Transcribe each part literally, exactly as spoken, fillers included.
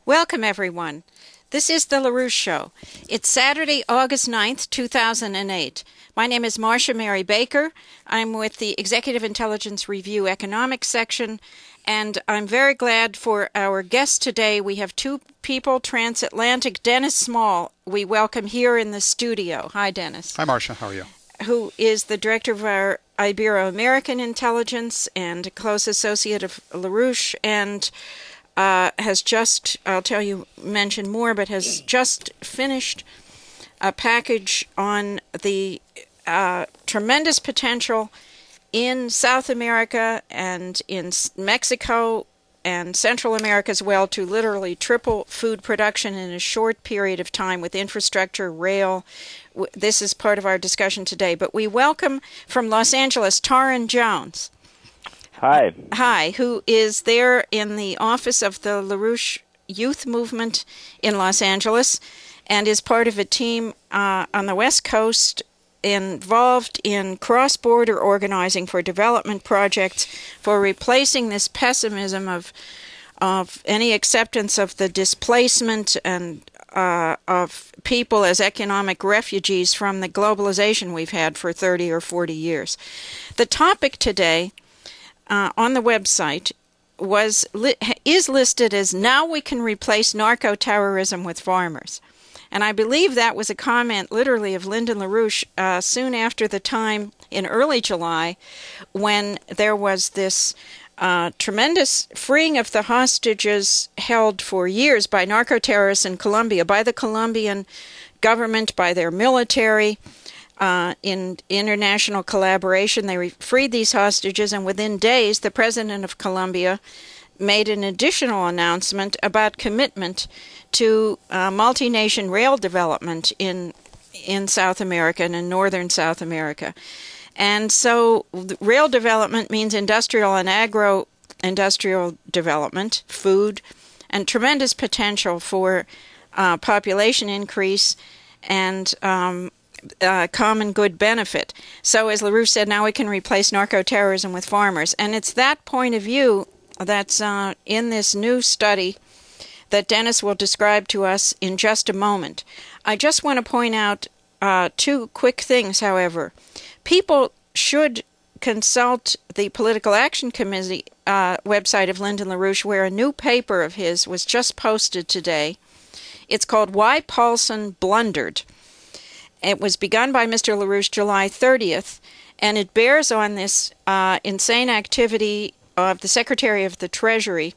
Welcome, everyone. This is The LaRouche Show. It's Saturday, August ninth, two thousand eight. My name is Marcia Mary Baker. I'm with the Executive Intelligence Review Economics section, and I'm very glad for our guest today. We have two people, transatlantic. Dennis Small, we welcome here in the studio. Hi, Dennis. Hi, Marcia. How are you? Who is the director of our Ibero-American Intelligence and a close associate of LaRouche, and Uh, has just, I'll tell you, mention more, but has just finished a package on the uh, tremendous potential in South America and in Mexico and Central America as well to literally triple food production in a short period of time with infrastructure, rail. This is part of our discussion today. But we welcome from Los Angeles, Torrin Jones. Hi. Hi, who is there in the office of the LaRouche Youth Movement in Los Angeles and is part of a team uh, on the West Coast involved in cross-border organizing for development projects for replacing this pessimism of of any acceptance of the displacement and uh, of people as economic refugees from the globalization we've had for thirty or forty years. The topic today Uh, on the website was li- is listed as "Now we can replace narco-terrorism with farmers." And I believe that was a comment literally of Lyndon LaRouche uh, soon after the time in early July when there was this uh, tremendous freeing of the hostages held for years by narco-terrorists in Colombia, by the Colombian government, by their military. Uh, in international collaboration, they re- freed these hostages, and within days, the president of Colombia made an additional announcement about commitment to uh, multi-nation rail development in in South America and in northern South America. And so rail development means industrial and agro-industrial development, food, and tremendous potential for uh, population increase and um Uh, common good benefit. So as LaRouche said, now we can replace narco-terrorism with farmers. And it's that point of view that's uh, in this new study that Dennis will describe to us in just a moment. I just want to point out uh, two quick things, however. People should consult the Political Action Committee uh, website of Lyndon LaRouche, where a new paper of his was just posted today. It's called Why Paulson Blundered. It was begun by Mister LaRouche July thirtieth, and it bears on this uh, insane activity of the Secretary of the Treasury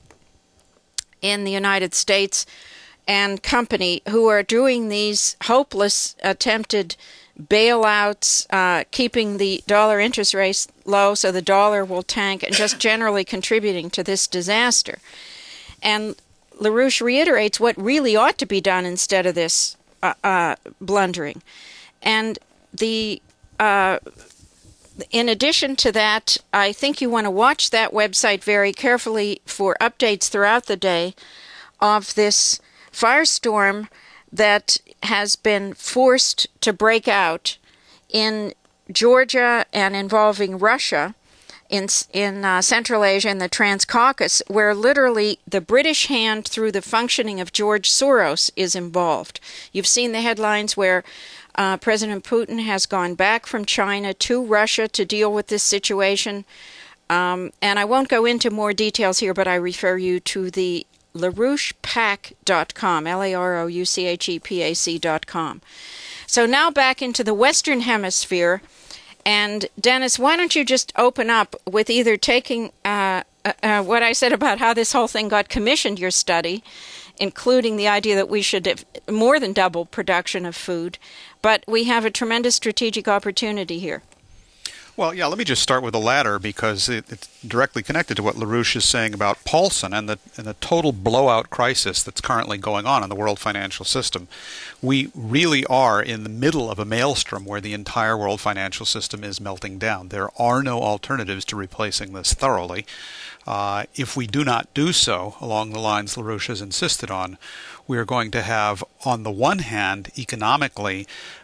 in the United States and company who are doing these hopeless attempted bailouts, uh, keeping the dollar interest rate low so the dollar will tank, and just generally contributing to this disaster. And LaRouche reiterates what really ought to be done instead of this uh, uh, blundering. And the uh, in addition to that, I think you want to watch that website very carefully for updates throughout the day of this firestorm that has been forced to break out in Georgia and involving Russia in in uh, Central Asia and the Trans-Caucasus, where literally the British hand through the functioning of George Soros is involved. You've seen the headlines where Uh, President Putin has gone back from China to Russia to deal with this situation. Um, and I won't go into more details here, but I refer you to the LaRouche Pac dot com, L A R O U C H E P A C dot com. So now back into the Western Hemisphere. And Dennis, why don't you just open up with either taking uh, uh, uh, what I said about how this whole thing got commissioned, your study, including the idea that we should have more than double production of food. But we have a tremendous strategic opportunity here. Well, yeah, let me just start with the latter because it, it's directly connected to what LaRouche is saying about Paulson and the, and the total blowout crisis that's currently going on in the world financial system. We really are in the middle of a maelstrom where the entire world financial system is melting down. There are no alternatives to replacing this thoroughly. Uh, if we do not do so along the lines LaRouche has insisted on, we are going to have, on the one hand, economically,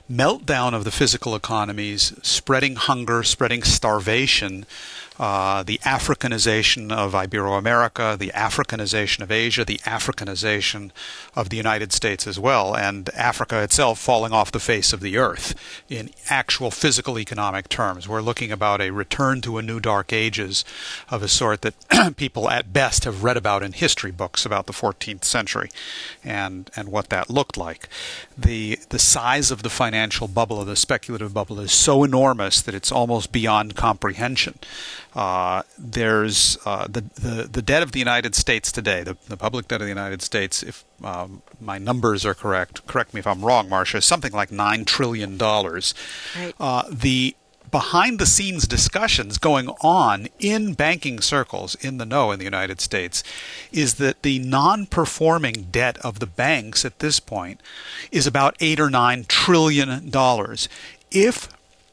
meltdown of the physical economies, spreading hunger, spreading starvation, uh, the Africanization of Ibero-America, the Africanization of Asia, the Africanization of the United States as well, and Africa itself falling off the face of the earth in actual physical economic terms. We're looking about a return to a new dark ages of a sort that people at best have read about in history books about the fourteenth century and, and what that looked like. The, the size of the financial bubble, of the speculative bubble, is so enormous that it's almost beyond comprehension. Uh, there's uh, the, the the debt of the United States today, the, the public debt of the United States, if um, my numbers are correct, correct me if I'm wrong, Marcia, is something like nine trillion dollars. Right. Uh, the behind-the-scenes discussions going on in banking circles in the know in the United States is that the non-performing debt of the banks at this point is about eight or nine trillion dollars. If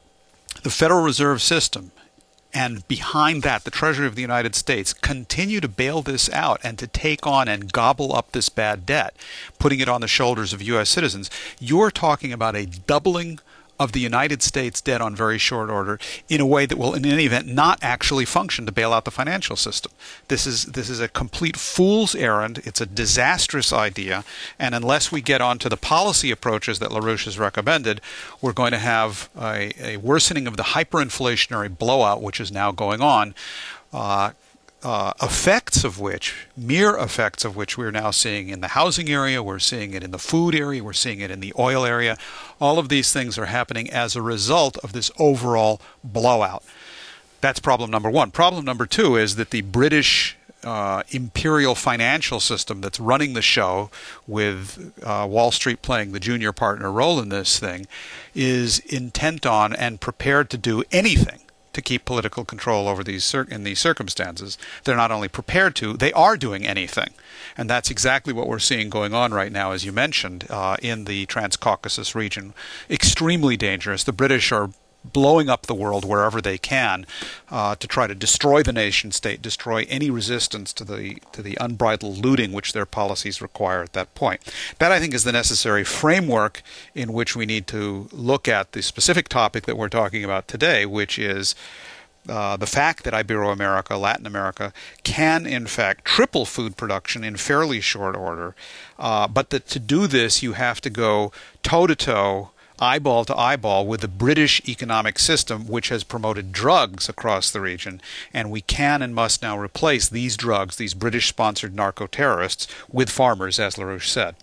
the Federal Reserve System and behind that, the Treasury of the United States continue to bail this out and to take on and gobble up this bad debt, putting it on the shoulders of U S citizens, you're talking about a doubling of the United States debt on very short order in a way that will, in any event, not actually function to bail out the financial system. This is this is a complete fool's errand. It's a disastrous idea, and unless we get onto the policy approaches that LaRouche has recommended, we're going to have a, a worsening of the hyperinflationary blowout which is now going on. Uh, Uh, effects of which, mere effects of which we're now seeing in the housing area, we're seeing it in the food area, we're seeing it in the oil area. All of these things are happening as a result of this overall blowout. That's problem number one. Problem number two is that the British uh, imperial financial system that's running the show, with uh, Wall Street playing the junior partner role in this thing, is intent on and prepared to do anything to keep political control over these cir- in these circumstances. They're not only prepared to, they are doing anything. And that's exactly what we're seeing going on right now, as you mentioned, uh, in the Transcaucasus region. Extremely dangerous. The British are blowing up the world wherever they can uh, to try to destroy the nation state, destroy any resistance to the to the unbridled looting which their policies require at that point. That, I think, is the necessary framework in which we need to look at the specific topic that we're talking about today, which is uh, the fact that Ibero-America, Latin America, can in fact triple food production in fairly short order, uh, but that to do this you have to go toe-to-toe, eyeball to eyeball with the British economic system, which has promoted drugs across the region, and we can and must now replace these drugs, these British-sponsored narco-terrorists, with farmers, as LaRouche said.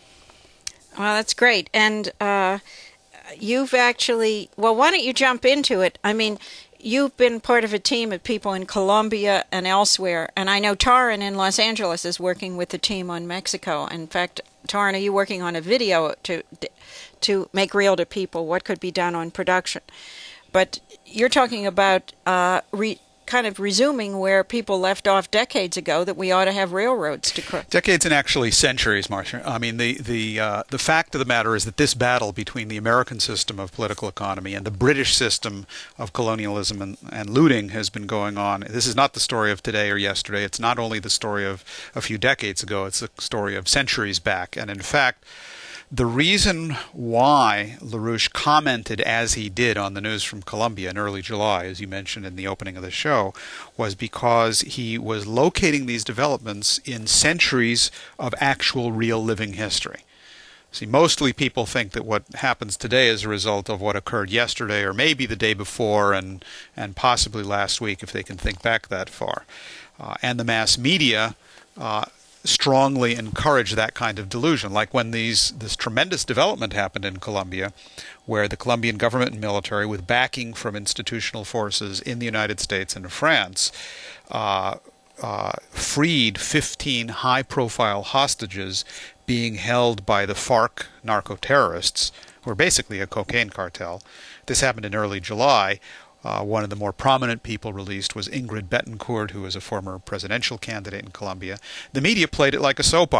Well, that's great. And uh, you've actually, well, why don't you jump into it? I mean, you've been part of a team of people in Colombia and elsewhere, and I know Taran in Los Angeles is working with the team on Mexico. In fact, Taran, are you working on a video to to make real to people what could be done on production? But you're talking about uh, re, kind of resuming where people left off decades ago, that we ought to have railroads to cross. Decades and actually centuries, Marcia. I mean, the the uh, the fact of the matter is that this battle between the American system of political economy and the British system of colonialism and, and looting has been going on. This is not the story of today or yesterday. It's not only the story of a few decades ago. It's the story of centuries back. And in fact, the reason why LaRouche commented as he did on the news from Colombia in early July, as you mentioned in the opening of the show, was because he was locating these developments in centuries of actual real living history. See, mostly people think that what happens today is a result of what occurred yesterday or maybe the day before and, and possibly last week, if they can think back that far. Uh, and the mass media uh, strongly encourage that kind of delusion, like when these this tremendous development happened in Colombia, where the Colombian government and military, with backing from institutional forces in the United States and France, uh, uh, freed fifteen high-profile hostages being held by the FARC narco-terrorists, who are basically a cocaine cartel. This happened in early July. Uh, one of the more prominent people released was Ingrid Betancourt, who was a former presidential candidate in Colombia. The media played it like a soap opera.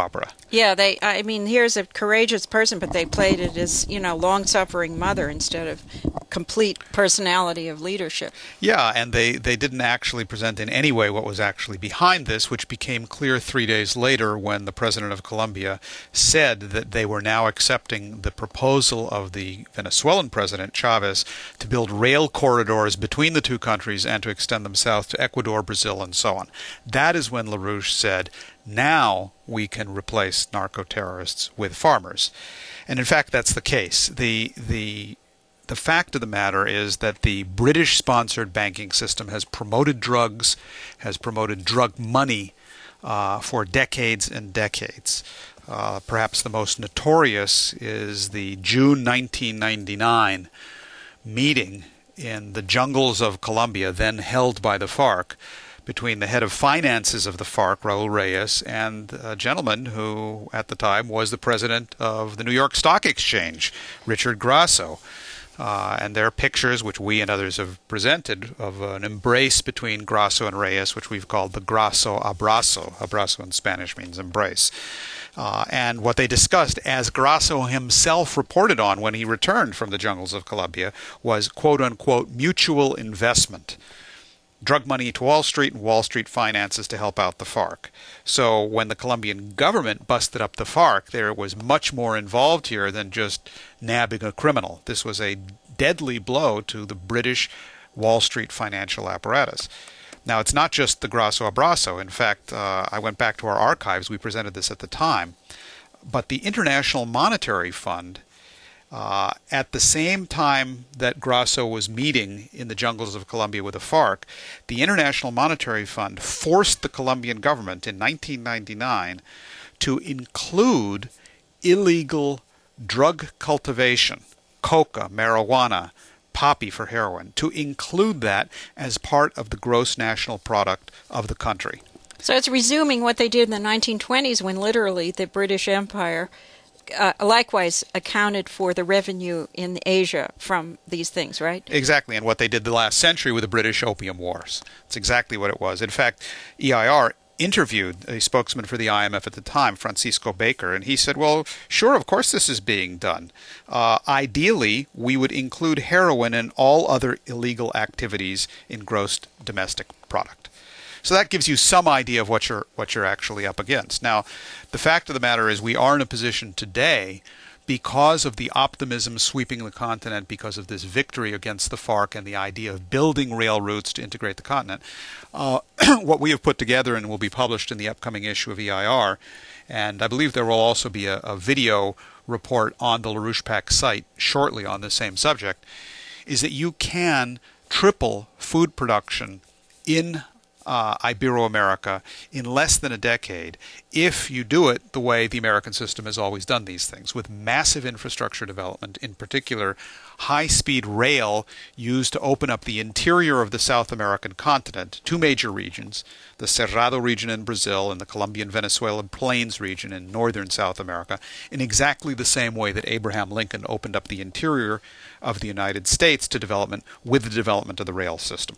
Yeah, they. I mean, here's a courageous person, but they played it as, you know, long-suffering mother instead of complete personality of leadership. Yeah, and they, they didn't actually present in any way what was actually behind this, which became clear three days later when the president of Colombia said that they were now accepting the proposal of the Venezuelan president, Chavez, to build rail corridors between the two countries and to extend them south to Ecuador, Brazil, and so on. That is when LaRouche said, now we can replace narco-terrorists with farmers. And in fact, that's the case. The the The fact of the matter is that the British-sponsored banking system has promoted drugs, has promoted drug money uh, for decades and decades. Uh, perhaps the most notorious is the June nineteen ninety-nine meeting in the jungles of Colombia, then held by the FARC, between the head of finances of the FARC, Raul Reyes, and a gentleman who, at the time, was the president of the New York Stock Exchange, Richard Grasso. Uh, and there are pictures, which we and others have presented, of an embrace between Grasso and Reyes, which we've called the Grasso abrazo. Abrazo in Spanish means embrace. Uh, and what they discussed, as Grasso himself reported on when he returned from the jungles of Colombia, was quote-unquote mutual investment. Drug money to Wall Street and Wall Street finances to help out the FARC. So when the Colombian government busted up the FARC, there was much more involved here than just nabbing a criminal. This was a deadly blow to the British Wall Street financial apparatus. Now, it's not just the Grasso Abrazo. In fact, uh, I went back to our archives. We presented this at the time. But the International Monetary Fund, Uh, at the same time that Grasso was meeting in the jungles of Colombia with the FARC, the International Monetary Fund forced the Colombian government in nineteen ninety-nine to include illegal drug cultivation, coca, marijuana, poppy for heroin, to include that as part of the gross national product of the country. So it's resuming what they did in the nineteen twenties when literally the British Empire Uh, likewise accounted for the revenue in Asia from these things, right? Exactly, and what they did the last century with the British Opium Wars. It's exactly what it was. In fact, E I R interviewed a spokesman for the I M F at the time, Francisco Baker, and he said, well, sure, of course this is being done. Uh, ideally, we would include heroin and all other illegal activities in gross domestic product. So that gives you some idea of what you're what you're actually up against. Now, the fact of the matter is we are in a position today, because of the optimism sweeping the continent, because of this victory against the FARC and the idea of building rail routes to integrate the continent, uh, what we have put together and will be published in the upcoming issue of E I R, and I believe there will also be a, a video report on the LaRouche PAC site shortly on the same subject, is that you can triple food production in Uh, Ibero-America in less than a decade if you do it the way the American system has always done these things, with massive infrastructure development, in particular high-speed rail used to open up the interior of the South American continent, two major regions, the Cerrado region in Brazil and the Colombian-Venezuelan Plains region in northern South America, in exactly the same way that Abraham Lincoln opened up the interior of the United States to development with the development of the rail system.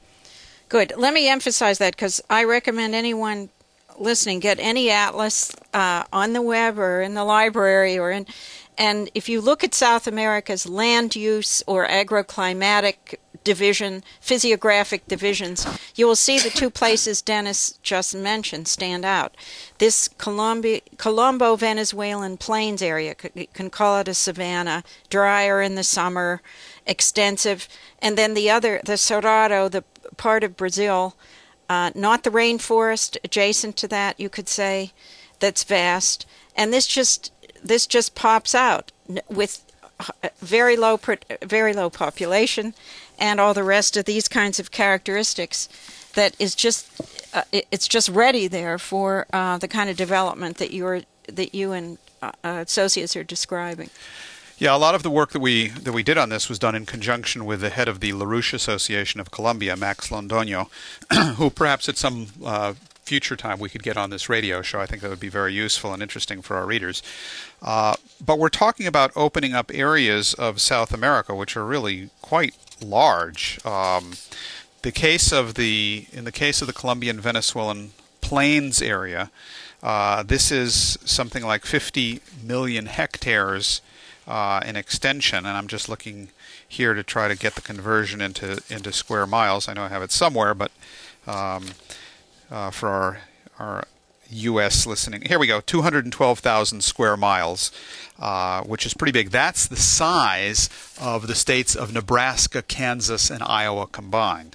Good. Let me emphasize that because I recommend anyone listening get any atlas uh, on the web or in the library or in, and if you look at South America's land use or agroclimatic division, physiographic divisions, you will see the two places Dennis just mentioned stand out. This Colombi- Colombo-Venezuelan plains area, you can call it a savanna, drier in the summer, extensive, and then the other, the Cerrado, the part of Brazil, uh, not the rainforest adjacent to that, you could say, that's vast, and this just this just pops out with very low very low population and all the rest of these kinds of characteristics. That is just uh, it's just ready there for uh, the kind of development that you're that you and uh, associates are describing. Yeah, a lot of the work that we that we did on this was done in conjunction with the head of the LaRouche Association of Colombia, Max Londoño, who perhaps at some uh, future time we could get on this radio show. I think that would be very useful and interesting for our readers. Uh, but we're talking about opening up areas of South America which are really quite large. Um, the case of the in the case of the Colombian Venezuelan Plains area, Uh, this is something like fifty million hectares uh, in extension, and I'm just looking here to try to get the conversion into into square miles. I know I have it somewhere, but um, uh, for our our U S listening, here we go, two hundred twelve thousand square miles, uh, which is pretty big. That's the size of the states of Nebraska, Kansas, and Iowa combined.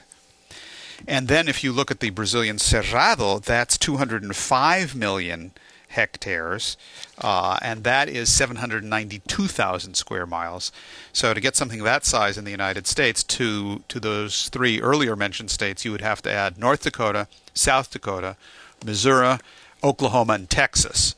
And then if you look at the Brazilian Cerrado, that's two hundred five million hectares, uh, and that is seven hundred ninety-two thousand square miles. So to get something that size in the United States to, to those three earlier mentioned states, you would have to add North Dakota, South Dakota, Missouri, Oklahoma, and Texas.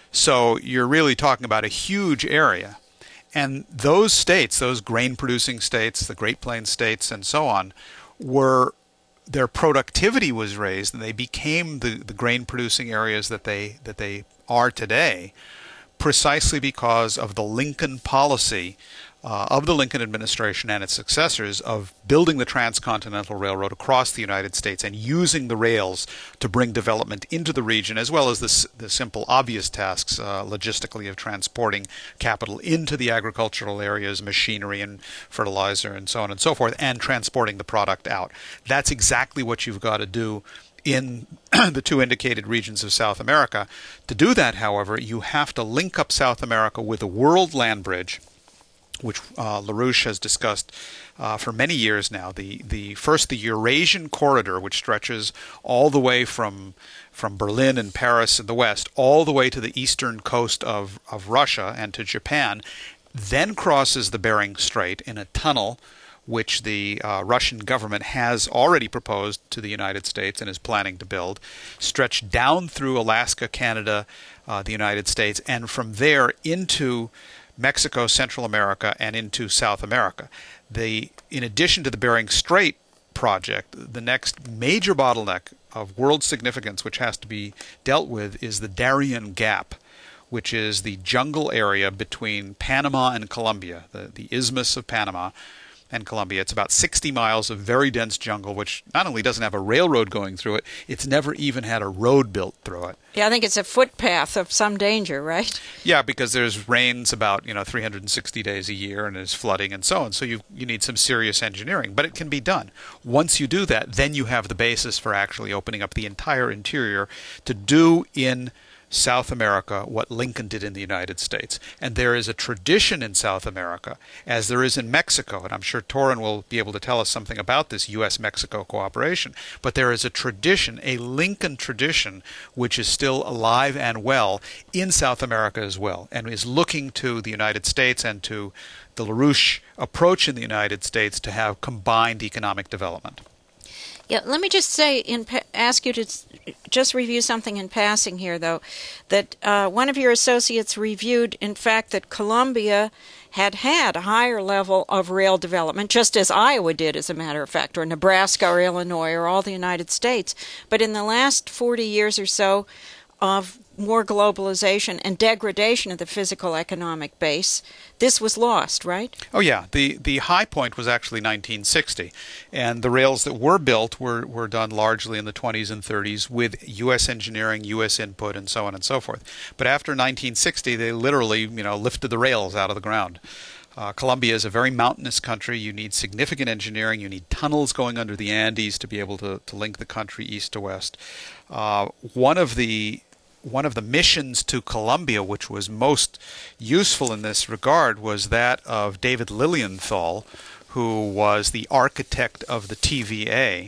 So you're really talking about a huge area. And those states, those grain-producing states, the Great Plains states, and so on, were their productivity was raised, and they became the, the grain-producing areas that they that they are today, precisely because of the Lincoln policy uh, of the Lincoln administration and its successors of building the Transcontinental Railroad across the United States and using the rails to bring development into the region, as well as the, the simple, obvious tasks uh, logistically of transporting capital into the agricultural areas, machinery and fertilizer and so on and so forth, and transporting the product out. That's exactly what you've got to do in the two indicated regions of South America. To do that, however, you have to link up South America with a world land bridge, which uh, LaRouche has discussed uh, for many years now. The the first, the Eurasian corridor, which stretches all the way from from Berlin and Paris in the west, all the way to the eastern coast of, of Russia and to Japan, then crosses the Bering Strait in a tunnel which the uh, Russian government has already proposed to the United States and is planning to build, stretched down through Alaska, Canada, uh, the United States, and from there into Mexico, Central America, and into South America. The, in addition to the Bering Strait project, the next major bottleneck of world significance which has to be dealt with is the Darien Gap, which is the jungle area between Panama and Colombia, the, the Isthmus of Panama and Colombia. It's about sixty miles of very dense jungle, which not only doesn't have a railroad going through it, it's never even had a road built through it. Yeah, I think it's a footpath of some danger, right? Yeah, because there's rains about, you know, three hundred sixty days a year, and there's flooding and so on. So you you need some serious engineering, but it can be done. Once you do that, then you have the basis for actually opening up the entire interior to do in South America what Lincoln did in the United States. And there is a tradition in South America, as there is in Mexico, and I'm sure Torin will be able to tell us something about this U S Mexico cooperation, but there is a tradition, a Lincoln tradition, which is still alive and well in South America as well, and is looking to the United States and to the LaRouche approach in the United States to have combined economic development. Yeah, let me just say, in pa- ask you to just review something in passing here, though, that uh, one of your associates reviewed, in fact, that Colombia had had a higher level of rail development, just as Iowa did, as a matter of fact, or Nebraska or Illinois or all the United States. But in the last forty years or so of more globalization and degradation of the physical economic base, this was lost, right? Oh yeah, the the high point was actually nineteen sixty, and the rails that were built were, were done largely in the twenties and thirties with U S engineering, U S input, and so on and so forth. But after nineteen sixty, they literally, you know, lifted the rails out of the ground. Uh, Colombia is a very mountainous country. You need significant engineering. You need tunnels going under the Andes to be able to, to link the country east to west. Uh, one of the One of the missions to Colombia, which was most useful in this regard, was that of David Lilienthal, who was the architect of the T V A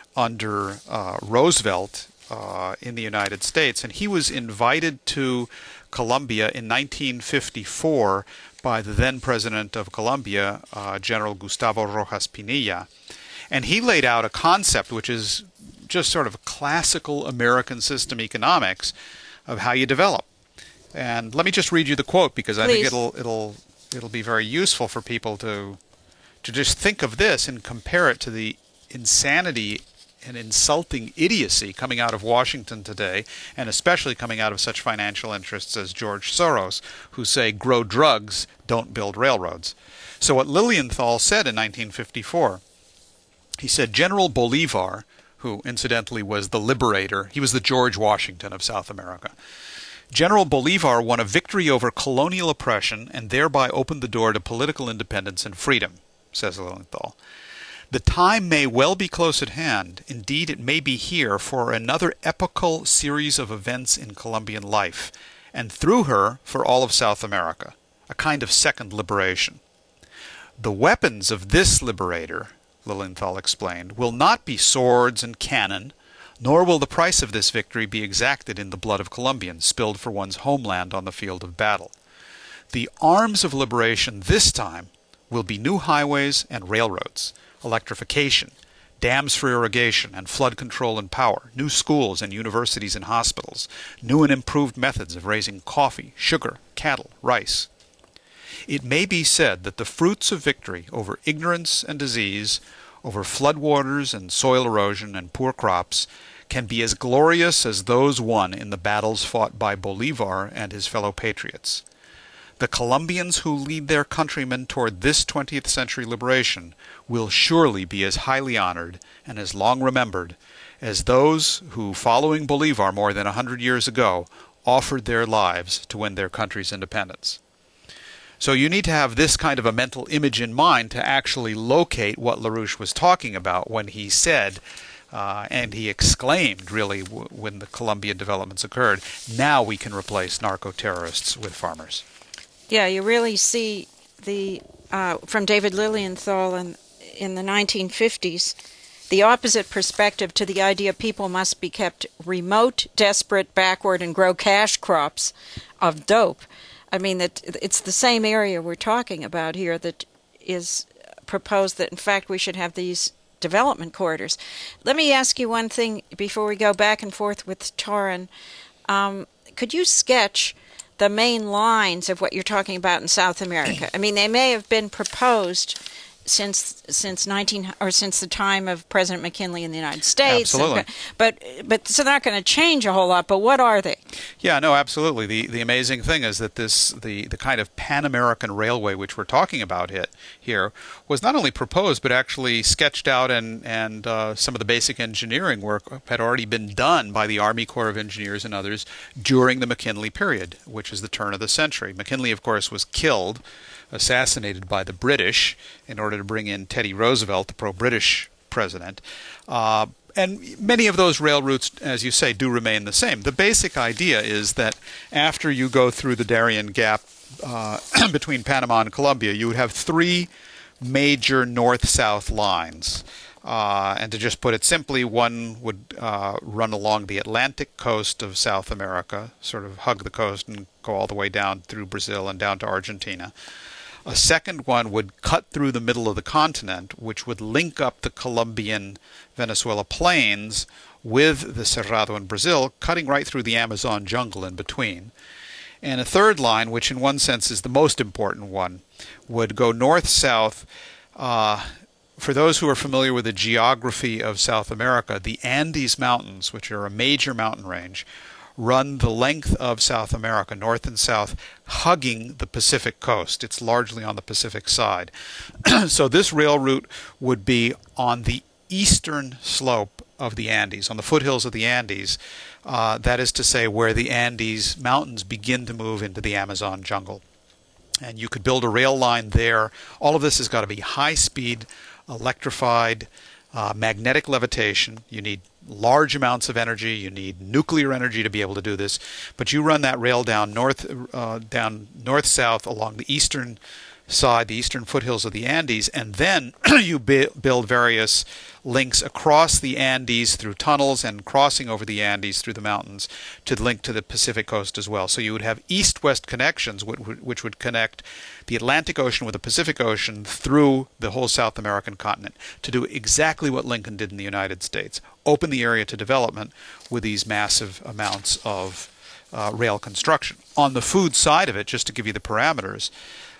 under uh, Roosevelt uh, in the United States. And he was invited to Colombia in nineteen fifty-four by the then president of Colombia, uh, General Gustavo Rojas Pinilla. And he laid out a concept which is just sort of classical American system economics of how you develop. And let me just read you the quote, because I Please. think it'll it'll it'll be very useful for people to to just think of this and compare it to the insanity and insulting idiocy coming out of Washington today, and especially coming out of such financial interests as George Soros, who say grow drugs, don't build railroads. So what Lilienthal said in nineteen fifty-four, he said General Bolivar, who incidentally was the liberator. He was the George Washington of South America. General Bolivar won a victory over colonial oppression and thereby opened the door to political independence and freedom, says Lilienthal. The time may well be close at hand. Indeed, it may be here for another epochal series of events in Colombian life, and through her for all of South America, a kind of second liberation. The weapons of this liberator, Lilienthal explained, will not be swords and cannon, nor will the price of this victory be exacted in the blood of Colombians spilled for one's homeland on the field of battle. The arms of liberation this time will be new highways and railroads, electrification, dams for irrigation and flood control and power, new schools and universities and hospitals, new and improved methods of raising coffee, sugar, cattle, rice. It may be said that the fruits of victory over ignorance and disease, over floodwaters and soil erosion and poor crops, can be as glorious as those won in the battles fought by Bolivar and his fellow patriots. The Colombians who lead their countrymen toward this twentieth century liberation will surely be as highly honored and as long remembered as those who, following Bolivar more than a hundred years ago, offered their lives to win their country's independence. So you need to have this kind of a mental image in mind to actually locate what LaRouche was talking about when he said, uh, and he exclaimed, really, w- when the Colombian developments occurred, now we can replace narco-terrorists with farmers. Yeah, you really see the uh, from David Lilienthal in, in the nineteen fifties, the opposite perspective to the idea people must be kept remote, desperate, backward, and grow cash crops of dope. I mean, that it's the same area we're talking about here that is proposed that, in fact, we should have these development corridors. Let me ask you one thing before we go back and forth with Torin. Um, could you sketch the main lines of what you're talking about in South America? I mean, they may have been proposed since since nineteen or since the time of President McKinley in the United States. Absolutely. And, but but so they're not going to change a whole lot. But what are they? Yeah, no, absolutely. The the amazing thing is that this the, the kind of Pan-American Railway which we're talking about it, here was not only proposed but actually sketched out, and and uh, some of the basic engineering work had already been done by the Army Corps of Engineers and others during the McKinley period, which is the turn of the century. McKinley, of course, was killed, assassinated by the British in order to bring in Teddy Roosevelt, the pro-British president. Uh, and many of those rail routes, as you say, do remain the same. The basic idea is that after you go through the Darien Gap uh, between Panama and Colombia, you would have three major north-south lines. Uh, and to just put it simply, one would uh, run along the Atlantic coast of South America, sort of hug the coast and go all the way down through Brazil and down to Argentina. A second one would cut through the middle of the continent, which would link up the Colombian-Venezuela plains with the Cerrado in Brazil, cutting right through the Amazon jungle in between. And a third line, which in one sense is the most important one, would go north-south. Uh, for those who are familiar with the geography of South America, the Andes Mountains, which are a major mountain range, run the length of South America, north and south, hugging the Pacific coast. It's largely on the Pacific side. So this rail route would be on the eastern slope of the Andes, on the foothills of the Andes. Uh, that is to say, where the Andes Mountains begin to move into the Amazon jungle. And you could build a rail line there. All of this has got to be high-speed, electrified, uh, magnetic levitation. You need large amounts of energy. You need nuclear energy to be able to do this. But you run that rail down north, uh, down north-south along the eastern side, the eastern foothills of the Andes, and then you bu- build various links across the Andes through tunnels and crossing over the Andes through the mountains to link to the Pacific coast as well. So you would have east-west connections which would connect the Atlantic Ocean with the Pacific Ocean through the whole South American continent to do exactly what Lincoln did in the United States, open the area to development with these massive amounts of uh, rail construction. On the food side of it, just to give you the parameters,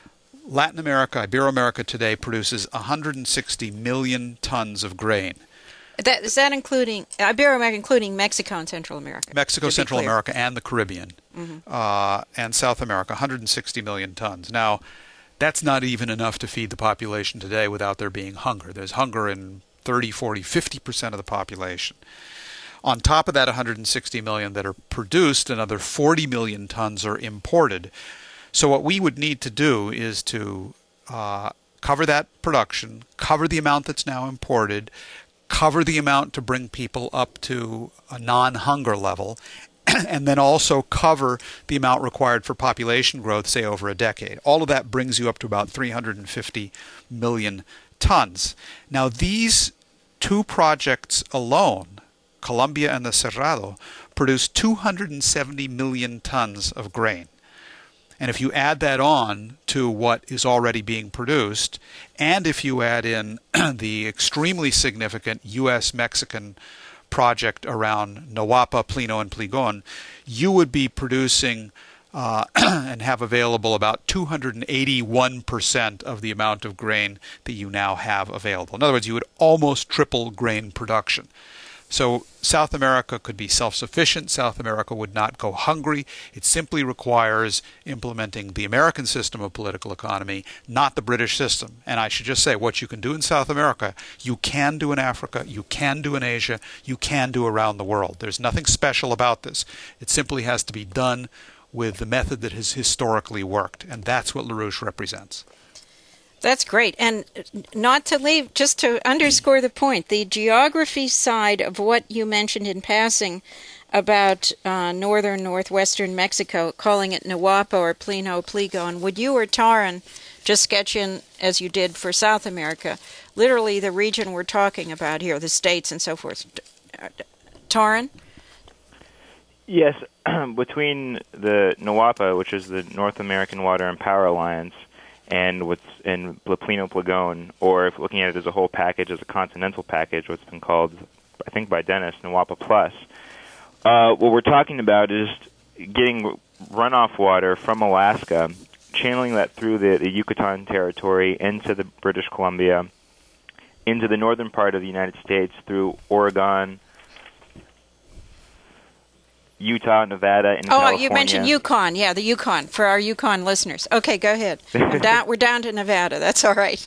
Latin America, Iberoamerica today produces one hundred sixty million tons of grain. That, is that including Iberoamerica, including Mexico and Central America? Mexico, Central America, and the Caribbean, mm-hmm. uh, and South America, one hundred sixty million tons. Now, that's not even enough to feed the population today without there being hunger. There's hunger in thirty, forty, fifty percent of the population. On top of that one hundred sixty million that are produced, another forty million tons are imported. So what we would need to do is to uh, cover that production, cover the amount that's now imported, cover the amount to bring people up to a non-hunger level, and then also cover the amount required for population growth, say, over a decade. All of that brings you up to about three hundred fifty million tons. Now, these two projects alone, Colombia and the Cerrado, produce two hundred seventy million tons of grain. And if you add that on to what is already being produced, and if you add in the extremely significant U S Mexican project around Nawapa, Plino, and Pligon, you would be producing uh, and have available about two hundred eighty-one percent of the amount of grain that you now have available. In other words, you would almost triple grain production. So South America could be self-sufficient. South America would not go hungry. It simply requires implementing the American system of political economy, not the British system. And I should just say, what you can do in South America, you can do in Africa, you can do in Asia, you can do around the world. There's nothing special about this. It simply has to be done with the method that has historically worked. And that's what LaRouche represents. That's great. And not to leave, just to underscore the point, the geography side of what you mentioned in passing about uh, northern, northwestern Mexico, calling it Nawapa or Plino, Pligon, would you or Taran just sketch in, as you did for South America, literally the region we're talking about here, the states and so forth? Taran? Yes. Between the Nawapa, which is the North American Water and Power Alliance, and what's in Plino Pligon, or if looking at it as a whole package, as a continental package, what's been called, I think by Dennis, Nawapa Plus. Uh, what we're talking about is getting runoff water from Alaska, channeling that through the, the Yucatan territory into the British Columbia, into the northern part of the United States through Oregon, Utah, Nevada, and oh, California. You mentioned Yukon. Yeah, the Yukon, for our Yukon listeners. Okay, go ahead. I'm down, we're down to Nevada. That's all right.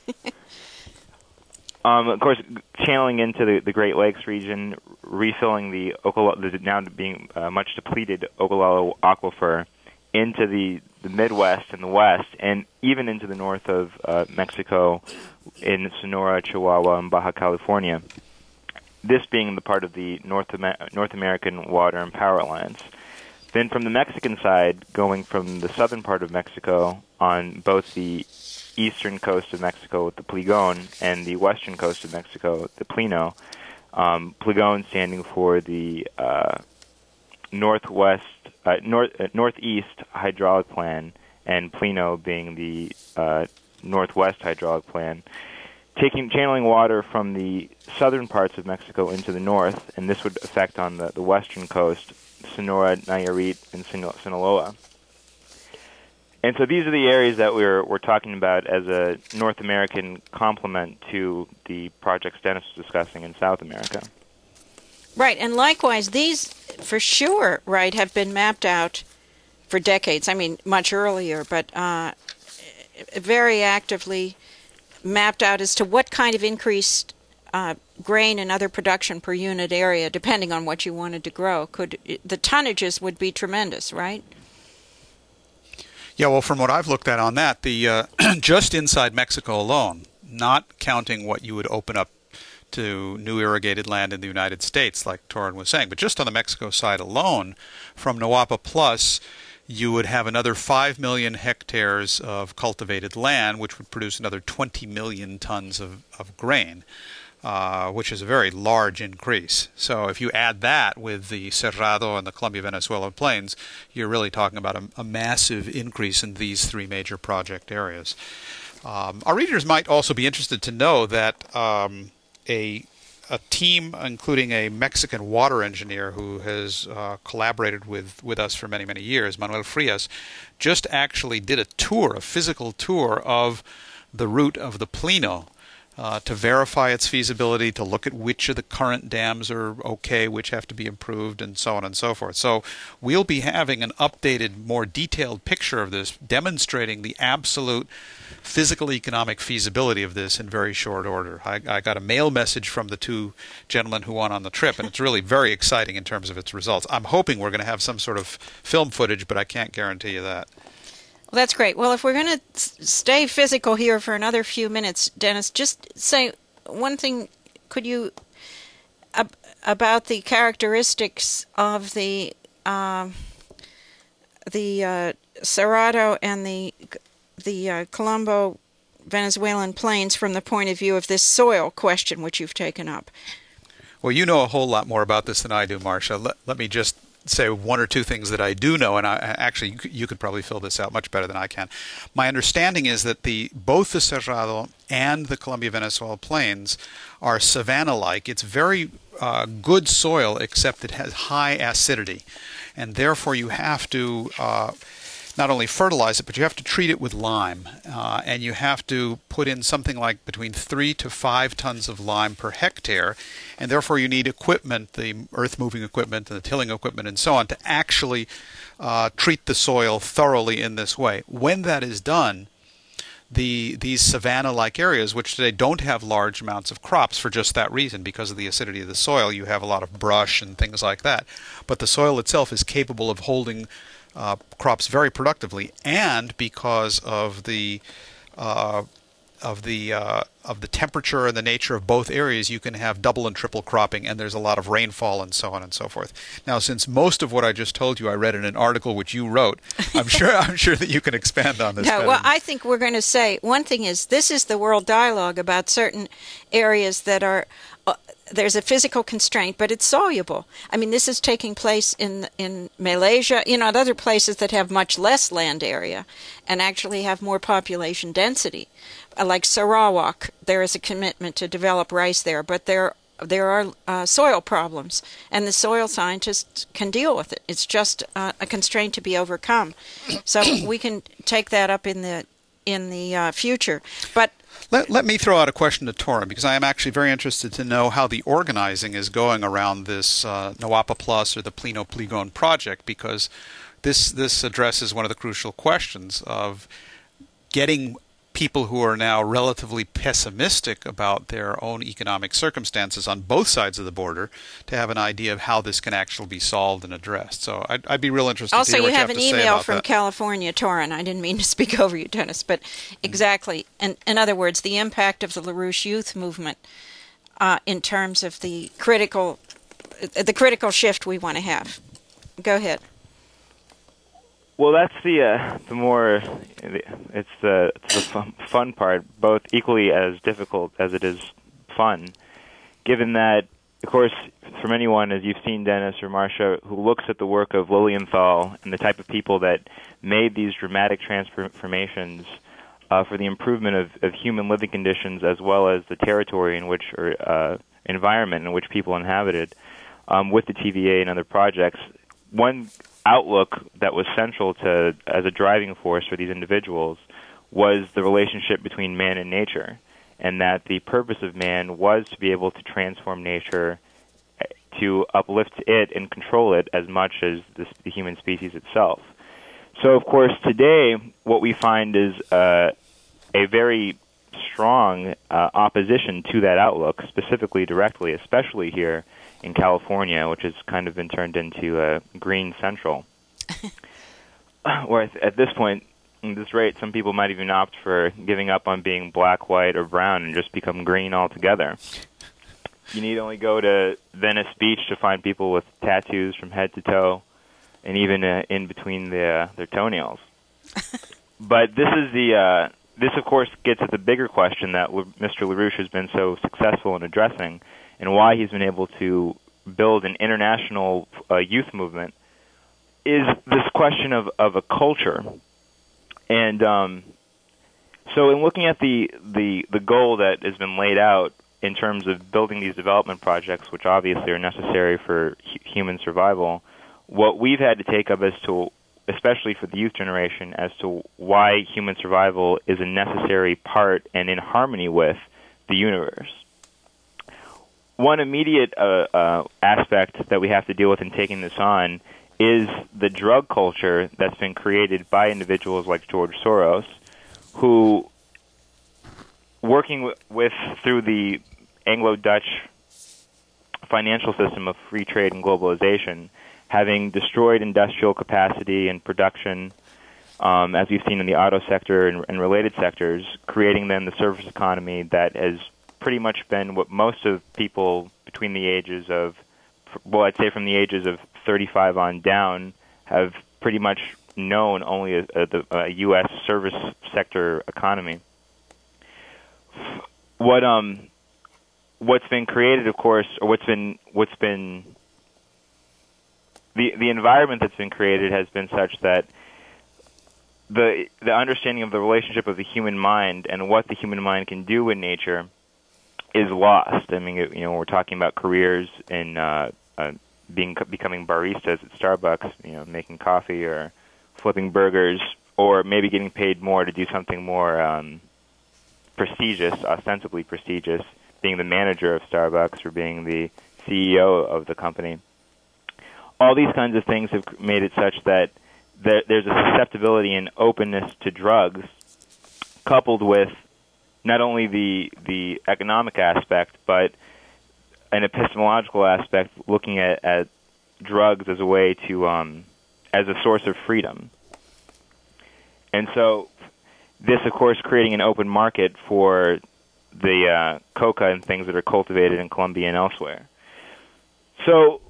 um, of course, channeling into the, the Great Lakes region, refilling the, Okolala, the now being uh, much depleted Ogallala Aquifer into the, the Midwest and the West, and even into the north of uh, Mexico in Sonora, Chihuahua, and Baja California. This being the part of the North, Amer- North American Water and Power Alliance. Then from the Mexican side, going from the southern part of Mexico on both the eastern coast of Mexico with the Pligon and the western coast of Mexico with the Plino, um, Pligon standing for the uh, northwest, uh, north, uh, northeast hydraulic plan, and Plino being the uh, northwest hydraulic plan. Taking channeling water from the southern parts of Mexico into the north, and this would affect on the, the western coast, Sonora, Nayarit, and Sinaloa. And so these are the areas that we're we're talking about as a North American complement to the projects Dennis was discussing in South America. Right, and likewise, these, for sure, right, have been mapped out for decades. I mean, much earlier, but uh, very actively mapped out as to what kind of increased uh, grain and other production per unit area, depending on what you wanted to grow. Could the tonnages would be tremendous, right? Yeah, well, from what I've looked at on that, the uh, just inside Mexico alone, not counting what you would open up to new irrigated land in the United States, like Taran was saying, but just on the Mexico side alone, from Nawapa Plus, you would have another five million hectares of cultivated land, which would produce another twenty million tons of, of grain, uh, which is a very large increase. So if you add that with the Cerrado and the Colombia-Venezuela plains, you're really talking about a, a massive increase in these three major project areas. Um, our readers might also be interested to know that um, a a team, including a Mexican water engineer who has uh, collaborated with, with us for many, many years, Manuel Frias, just actually did a tour, a physical tour of the route of the Plino uh, to verify its feasibility, to look at which of the current dams are okay, which have to be improved, and so on and so forth. So we'll be having an updated, more detailed picture of this, demonstrating the absolute physical economic feasibility of this in very short order. I, I got a mail message from the two gentlemen who went on the trip, and it's really very exciting in terms of its results. I'm hoping we're going to have some sort of film footage, but I can't guarantee you that. Well, that's great. Well, if we're going to stay physical here for another few minutes, Dennis, just say one thing. Could you, uh, about the characteristics of the uh, the uh, Cerrado and the the uh, Colombo Venezuelan plains from the point of view of this soil question which you've taken up? Well, you know a whole lot more about this than I do, Marcia. Let, let me just say one or two things that I do know, and I, actually you could probably fill this out much better than I can. My understanding is that the both the Cerrado and the Colombia-Venezuela plains are savanna-like. It's very uh, good soil, except it has high acidity, and therefore you have to uh, not only fertilize it, but you have to treat it with lime, uh, and you have to put in something like between three to five tons of lime per hectare, and therefore you need equipment, the earth-moving equipment and the tilling equipment and so on, to actually uh, treat the soil thoroughly in this way. When that is done, the these savanna-like areas, which today don't have large amounts of crops for just that reason, because of the acidity of the soil, you have a lot of brush and things like that, but the soil itself is capable of holding Uh, crops very productively, and because of the uh, of the uh, of the temperature and the nature of both areas, you can have double and triple cropping, and there's a lot of rainfall and so on and so forth. Now, since most of what I just told you I read in an article which you wrote, I'm sure I'm sure that you can expand on this. No, better. well, I think we're going to say one thing is this is the world dialogue about certain areas that are. Uh, There's a physical constraint, but it's soluble. I mean, this is taking place in in Malaysia, you know, at other places that have much less land area and actually have more population density. Uh, like Sarawak, there is a commitment to develop rice there, but there there are uh, soil problems, and the soil scientists can deal with it. It's just uh, a constraint to be overcome. So we can take that up in the in the uh, future. But Let, let me throw out a question to Torin, because I am actually very interested to know how the organizing is going around this uh, NOAPA Plus or the Pleno Pligon project, because this this addresses one of the crucial questions of getting people who are now relatively pessimistic about their own economic circumstances on both sides of the border to have an idea of how this can actually be solved and addressed. So I'd, I'd be real interested also, to hear you what have, you have an to say email about from that. California, Torin. I didn't mean to speak over you, Dennis, but exactly. And in other words, the impact of the LaRouche Youth Movement uh, in terms of the critical, the critical shift we want to have. Go ahead. Well, that's the uh, the more it's the, it's the fun, fun part, both equally as difficult as it is fun. Given that, of course, from anyone, as you've seen, Dennis or Marcia, who looks at the work of Lilienthal and the type of people that made these dramatic transformations uh, for the improvement of, of human living conditions, as well as the territory in which or uh, environment in which people inhabited, um, with the T V A and other projects, one outlook that was central to as a driving force for these individuals was the relationship between man and nature, and that the purpose of man was to be able to transform nature, to uplift it and control it as much as the, the human species itself. So, of course, today what we find is uh, a very strong uh, opposition to that outlook, specifically directly, especially here in California, which has kind of been turned into a green central. Where at this point, at this rate, some people might even opt for giving up on being black, white, or brown and just become green altogether. You need only go to Venice Beach to find people with tattoos from head to toe, and even uh, in between the, uh, their toenails. But this is the uh, this, of course, gets at the bigger question that Mister LaRouche has been so successful in addressing, and why he's been able to build an international uh, youth movement, is this question of, of a culture. And um, so in looking at the, the, the goal that has been laid out in terms of building these development projects, which obviously are necessary for hu- human survival, what we've had to take up as to, especially for the youth generation, as to why human survival is a necessary part and in harmony with the universe. One immediate uh, uh, aspect that we have to deal with in taking this on is the drug culture that's been created by individuals like George Soros, who, working with, with through the Anglo-Dutch financial system of free trade and globalization, having destroyed industrial capacity and production, um, as we've seen in the auto sector and, and related sectors, creating then the service economy that has pretty much been what most of people between the ages of, well, I'd say from the ages of thirty-five on down, have pretty much known only a, a, a U S service sector economy. What um, what's been created, of course, or what's been what's been the the environment that's been created has been such that the the understanding of the relationship of the human mind and what the human mind can do in nature is lost. I mean, you know, we're talking about careers in uh, uh, being becoming baristas at Starbucks, you know, making coffee or flipping burgers, or maybe getting paid more to do something more um, prestigious, ostensibly prestigious, being the manager of Starbucks or being the C E O of the company. All these kinds of things have made it such that there, there's a susceptibility and openness to drugs, coupled with not only the the economic aspect, but an epistemological aspect, looking at, at drugs as a way to, um, as a source of freedom. And so this, of course, creating an open market for the uh, coca and things that are cultivated in Colombia and elsewhere. So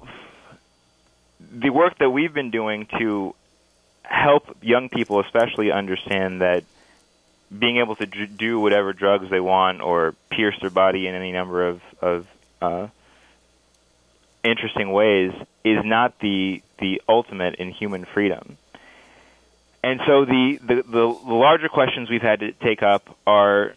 the work that we've been doing to help young people especially understand that being able to do whatever drugs they want or pierce their body in any number of, of uh, interesting ways is not the the ultimate in human freedom. And so the, the, the larger questions we've had to take up are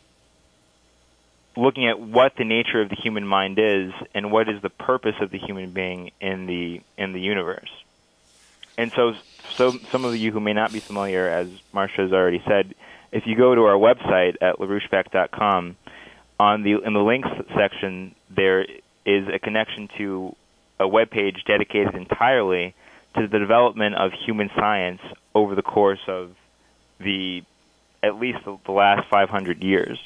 looking at what the nature of the human mind is and what is the purpose of the human being in the in the universe. And so, so some of you who may not be familiar, as Marcia has already said, if you go to our website at larouche beck dot com, on the in the links section there is a connection to a web page dedicated entirely to the development of human science over the course of the at least the, the last five hundred years.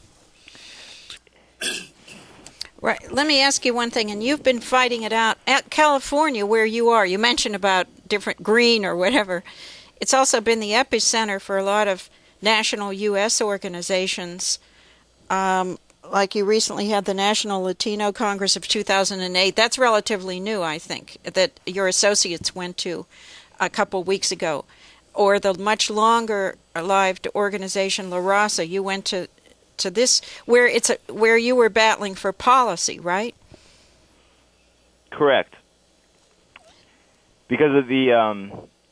Right. Let me ask you one thing, and you've been fighting it out at California, where you are. You mentioned about different green or whatever. It's also been the epicenter for a lot of national U S organizations. Um, like you recently had the National Latino Congress of two thousand eight. That's relatively new, I think, that your associates went to a couple weeks ago. Or the much longer-lived organization La Raza. You went to to this, where it's a, where you were battling for policy, right? Correct. Because of the um,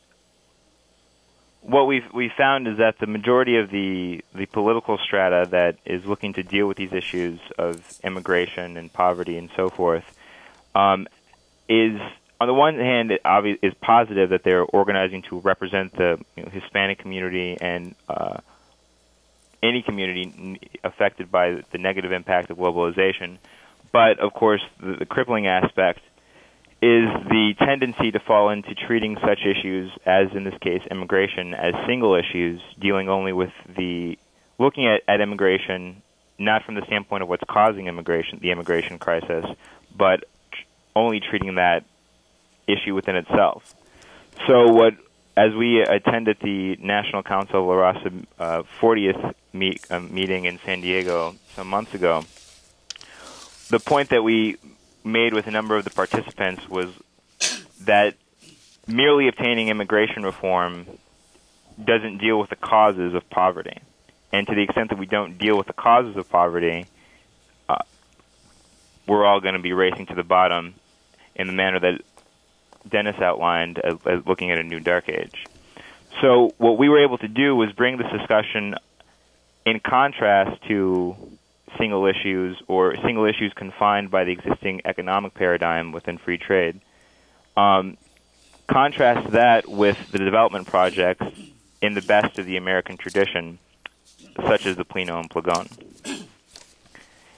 what we've we found is that the majority of the the political strata that is looking to deal with these issues of immigration and poverty and so forth um, is, on the one hand, it obvi- is positive that they're organizing to represent the you know, Hispanic community and uh, any community affected by the negative impact of globalization. But, of course, the, the crippling aspect is the tendency to fall into treating such issues as, in this case, immigration, as single issues, dealing only with the, looking at, at immigration not from the standpoint of what's causing immigration, the immigration crisis, but only treating that issue within itself. So what, as we attended the National Council of La Raza uh, fortieth meet, uh, meeting in San Diego some months ago, the point that we made with a number of the participants was that merely obtaining immigration reform doesn't deal with the causes of poverty. And to the extent that we don't deal with the causes of poverty, uh, we're all going to be racing to the bottom in the manner that Dennis outlined as, as looking at a new dark age. So what we were able to do was bring this discussion in contrast to single issues or single issues confined by the existing economic paradigm within free trade. Um, contrast that with the development projects in the best of the American tradition, such as the Plano and Plagon.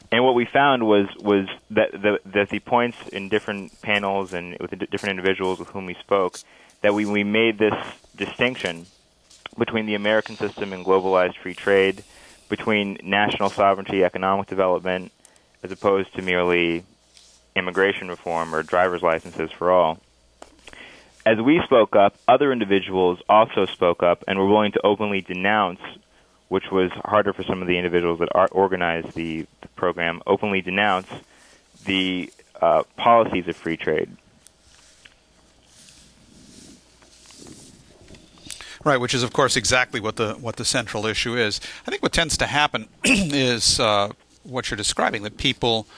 And what we found was was that the, that the points in different panels and with the different individuals with whom we spoke, that we, we made this distinction between the American system and globalized free trade, between national sovereignty, economic development, as opposed to merely immigration reform or driver's licenses for all. As we spoke up, other individuals also spoke up and were willing to openly denounce, which was harder for some of the individuals that are, organized the, the program, openly denounce the uh, policies of free trade. Right, which is, of course, exactly what the what the central issue is. I think what tends to happen is uh, what you're describing, that people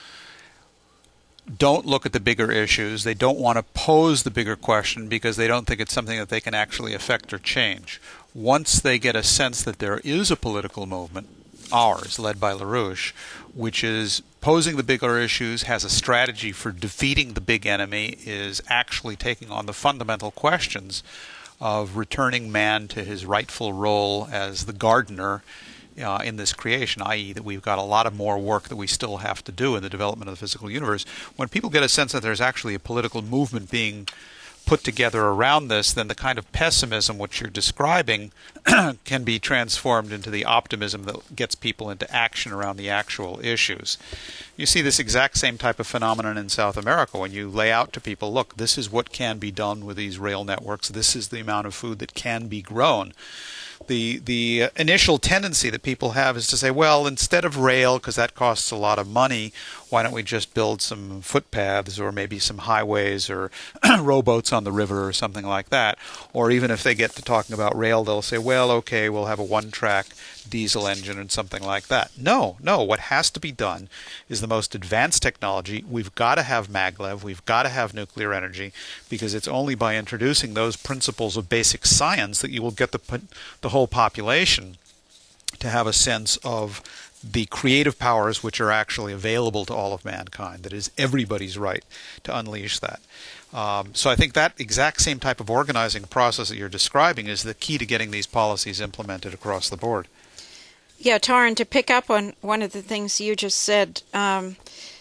don't look at the bigger issues. They don't want to pose the bigger question because they don't think it's something that they can actually affect or change. Once they get a sense that there is a political movement, ours, led by LaRouche, which is posing the bigger issues, has a strategy for defeating the big enemy, is actually taking on the fundamental questions of returning man to his rightful role as the gardener uh, in this creation, that is that we've got a lot of more work that we still have to do in the development of the physical universe. When people get a sense that there's actually a political movement being put together around this, then the kind of pessimism which you're describing can be transformed into the optimism that gets people into action around the actual issues. You see this exact same type of phenomenon in South America when you lay out to people, look, this is what can be done with these rail networks, this is the amount of food that can be grown. The the initial tendency that people have is to say, well, instead of rail, because that costs a lot of money, why don't we just build some footpaths or maybe some highways or rowboats on the river or something like that? Or even if they get to talking about rail, they'll say, well, okay, we'll have a one-track diesel engine and something like that. No, no, what has to be done is the most advanced technology. We've got to have maglev, we've got to have nuclear energy, because it's only by introducing those principles of basic science that you will get the, the whole population to have a sense of the creative powers which are actually available to all of mankind. That is everybody's right to unleash that. Um, so I think that exact same type of organizing process that you're describing is the key to getting these policies implemented across the board. Yeah, Taran, to pick up on one of the things you just said um,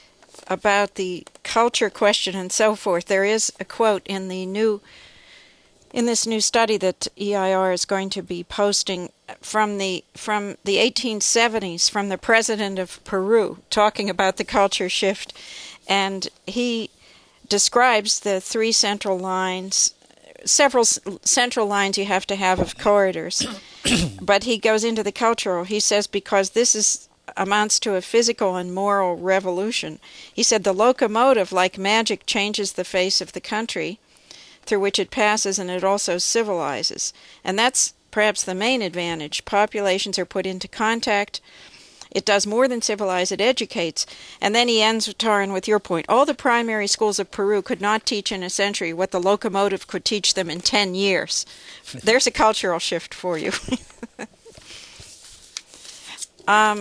about the culture question and so forth, there is a quote in the new in this new study that E I R is going to be posting from the from the eighteen seventies from the president of Peru talking about the culture shift, and he describes the three central lines, several s- central lines you have to have of corridors, but he goes into the cultural. He says because this is amounts to a physical and moral revolution. He said the locomotive, like magic, changes the face of the country through which it passes, and it also civilizes. And that's perhaps the main advantage. Populations are put into contact. It does more than civilize, it educates. And then he ends, Taran, with your point. All the primary schools of Peru could not teach in a century what the locomotive could teach them in ten years. There's a cultural shift for you. um,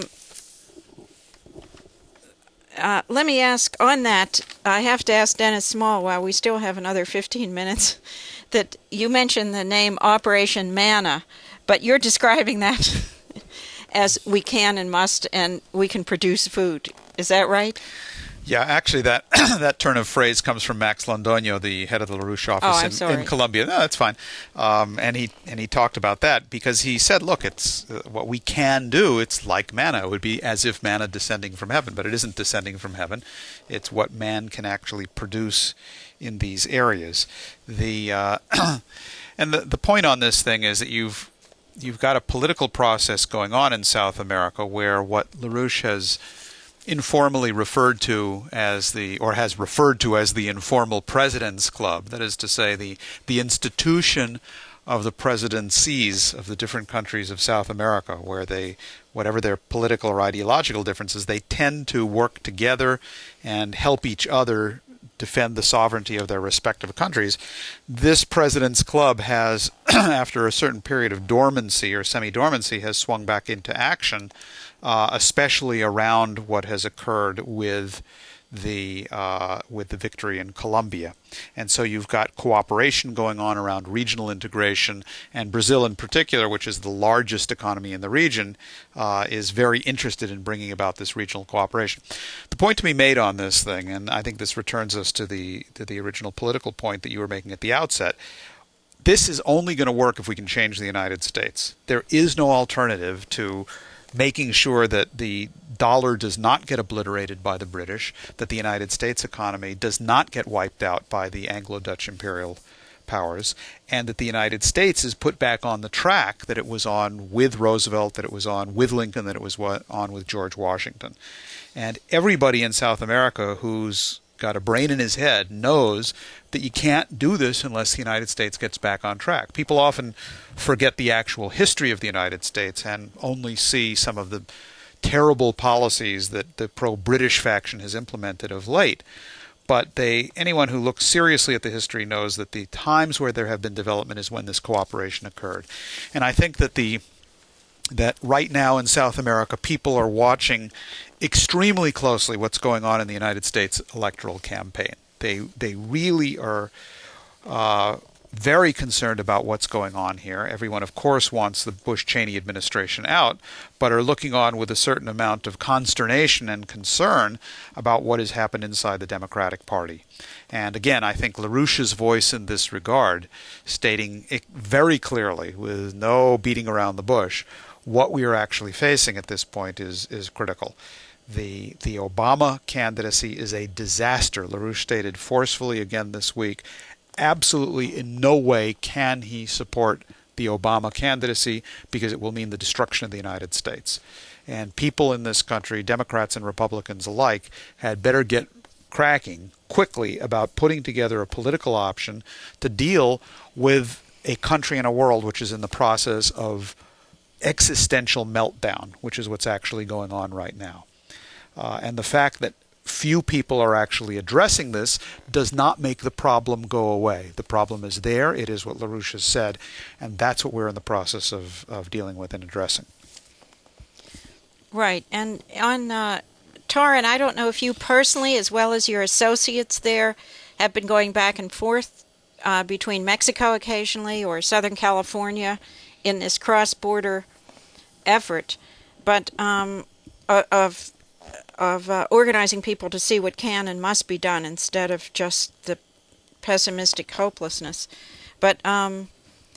Uh, let me ask on that, I have to ask Dennis Small, while we still have another fifteen minutes, that you mentioned the name Operation Manna, but you're describing that as we can and must and we can produce food. Is that right? Yeah, actually, that that turn of phrase comes from Max Londoño, the head of the LaRouche office oh, I'm in, sorry. in Colombia. No, that's fine. Um, and he and he talked about that because he said, look, it's uh, what we can do. It's like manna. It would be as if manna descending from heaven, but it isn't descending from heaven. It's what man can actually produce in these areas. The uh, and the the point on this thing is that you've you've got a political process going on in South America where what LaRouche has informally referred to as the, or has referred to as the informal president's club. That is to say, the the institution of the presidencies of the different countries of South America, where they, whatever their political or ideological differences, they tend to work together and help each other defend the sovereignty of their respective countries. This president's club has, after a certain period of dormancy or semi-dormancy, has swung back into action, uh, especially around what has occurred with the uh, with the victory in Colombia. And so you've got cooperation going on around regional integration, and Brazil in particular, which is the largest economy in the region, uh, is very interested in bringing about this regional cooperation. The point to be made on this thing, and I think this returns us to the to the original political point that you were making at the outset, this is only going to work if we can change the United States. There is no alternative to making sure that the dollar does not get obliterated by the British, that the United States economy does not get wiped out by the Anglo-Dutch imperial powers, and that the United States is put back on the track that it was on with Roosevelt, that it was on with Lincoln, that it was on with George Washington. And everybody in South America who's got a brain in his head knows that you can't do this unless the United States gets back on track. People often forget the actual history of the United States and only see some of the terrible policies that the pro-British faction has implemented of late. But they, anyone who looks seriously at the history knows that the times where there have been development is when this cooperation occurred. And I think that the that right now in South America, people are watching extremely closely what's going on in the United States electoral campaign. They they really are uh, very concerned about what's going on here. Everyone, of course, wants the Bush-Cheney administration out, but are looking on with a certain amount of consternation and concern about what has happened inside the Democratic Party. And again, I think LaRouche's voice in this regard, stating it very clearly, with no beating around the bush, what we are actually facing at this point is is critical. The the Obama candidacy is a disaster. LaRouche stated forcefully again this week, absolutely in no way can he support the Obama candidacy because it will mean the destruction of the United States. And people in this country, Democrats and Republicans alike, had better get cracking quickly about putting together a political option to deal with a country and a world which is in the process of existential meltdown, which is what's actually going on right now. Uh, and the fact that few people are actually addressing this does not make the problem go away. The problem is there. It is what LaRouche has said, and that's what we're in the process of, of dealing with and addressing. Right. And on uh, Torrin, I don't know if you personally, as well as your associates there, have been going back and forth uh, between Mexico occasionally or Southern California in this cross-border effort, but um, of of uh, organizing people to see what can and must be done instead of just the pessimistic hopelessness. But um,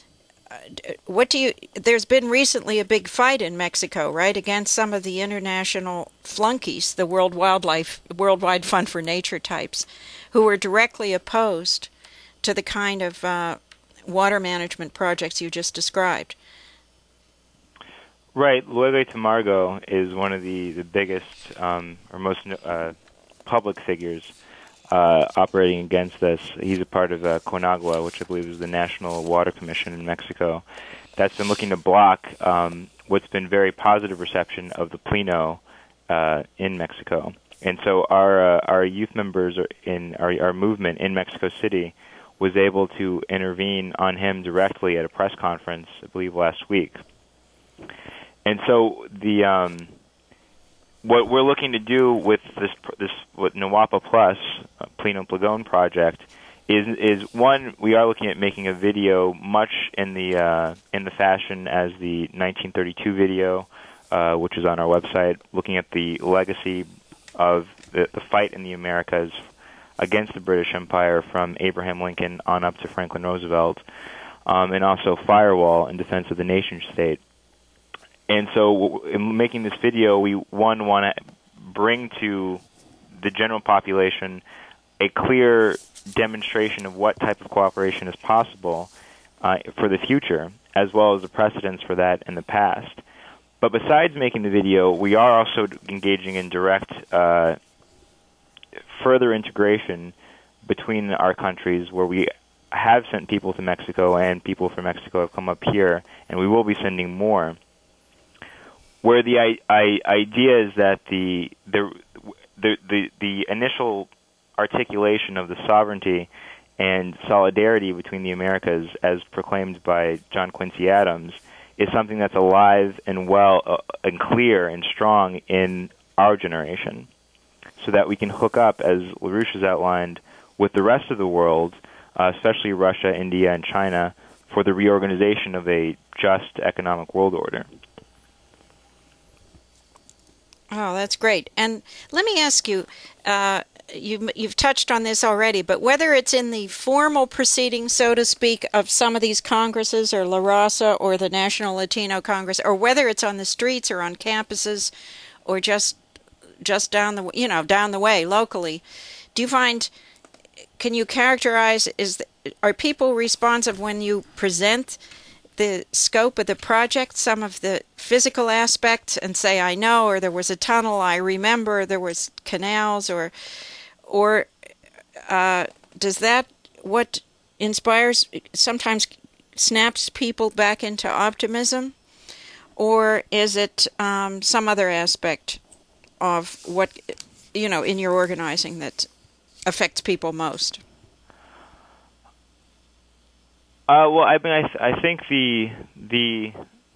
what do you? There's been recently a big fight in Mexico, right, against some of the international flunkies, the World Wildlife, Worldwide Fund for Nature types, who were directly opposed to the kind of uh, water management projects you just described. Right. Luego Tamargo is one of the, the biggest um, or most uh, public figures uh, operating against this. He's a part of uh, CONAGUA, which I believe is the National Water Commission in Mexico, that's been looking to block um, what's been very positive reception of the Pleno uh, in Mexico. And so our uh, our youth members in our, our movement in Mexico City was able to intervene on him directly at a press conference, I believe, last week. And so the um, what we're looking to do with this this what Nawapa Plus uh, Pleno Plagón project is is one, we are looking at making a video much in the uh, in the fashion as the nineteen thirty-two video, uh, which is on our website, looking at the legacy of the, the fight in the Americas against the British Empire from Abraham Lincoln on up to Franklin Roosevelt, um, and also Firewall in defense of the nation state. And so in making this video, we, one, want to bring to the general population a clear demonstration of what type of cooperation is possible uh, for the future, as well as the precedents for that in the past. But besides making the video, we are also engaging in direct uh, further integration between our countries, where we have sent people to Mexico and people from Mexico have come up here, and we will be sending more. Where the I, I, idea is that the, the the the the initial articulation of the sovereignty and solidarity between the Americas, as proclaimed by John Quincy Adams, is something that's alive and well uh, and clear and strong in our generation. so that we can hook up, as LaRouche has outlined, with the rest of the world, uh, especially Russia, India, and China, for the reorganization of a just economic world order. Oh, that's great. And let me ask you, uh, you you've touched on this already, but whether it's in the formal proceedings, so to speak, of some of these congresses, or La Raza, or the National Latino Congress, or whether it's on the streets or on campuses, or just just down the you know down the way locally, do you find? Can you characterize? Is the, are people responsive when you present the scope of the project, some of the physical aspects, and say, I know, or there was a tunnel, I remember, there was canals, or or uh, does that, what inspires, sometimes snaps people back into optimism, or is it um, some other aspect of what, you know, in your organizing that affects people most? Uh, well, I mean, I, th- I think the the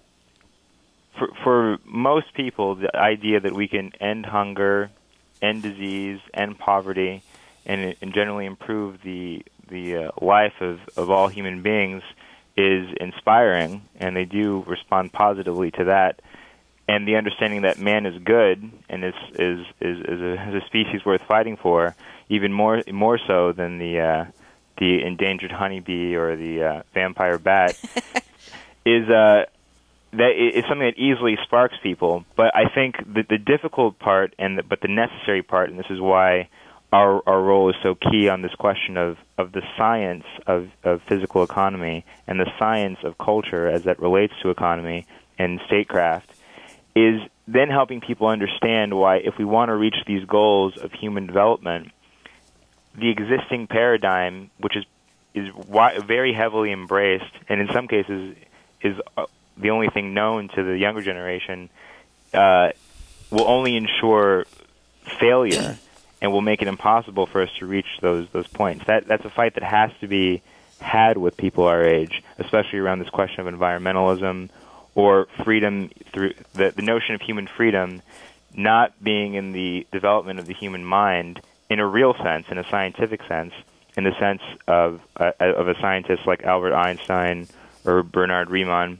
for, for most people, the idea that we can end hunger, end disease, end poverty, and, and generally improve the the uh, life of, of all human beings is inspiring, and they do respond positively to that. And the understanding that man is good and is is is, is, a, is a species worth fighting for, even more more so than the uh, the endangered honeybee or the uh, vampire bat, is uh, that is something that easily sparks people. But I think that the difficult part, and the, but the necessary part, and this is why our our role is so key on this question of, of the science of, of physical economy and the science of culture as that relates to economy and statecraft, is then helping people understand why, if we want to reach these goals of human development, the existing paradigm, which is is wi- very heavily embraced, and in some cases is uh, the only thing known to the younger generation, uh, will only ensure failure and will make it impossible for us to reach those those points. That that's a fight that has to be had with people our age, especially around this question of environmentalism or freedom, through the, the notion of human freedom not being in the development of the human mind in a real sense, in a scientific sense, in the sense of uh, of a scientist like Albert Einstein or Bernard Riemann.